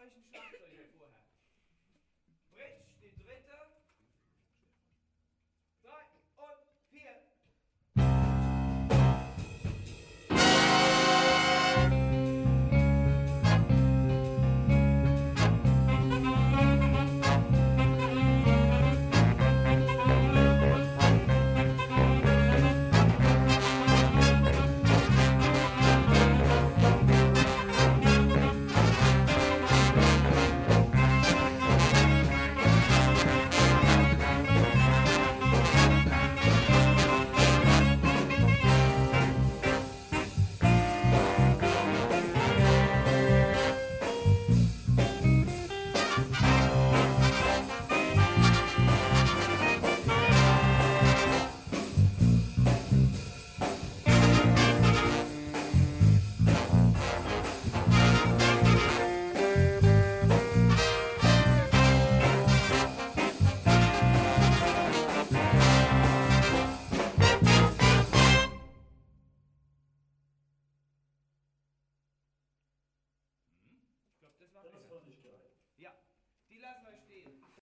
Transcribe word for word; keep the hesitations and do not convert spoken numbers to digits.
euch ein Schlagzeuger vorher. Bridge, die dritte. Drei und vier. Ich glaube, das war Das besser. fand ich geil. Ja, die lassen wir stehen.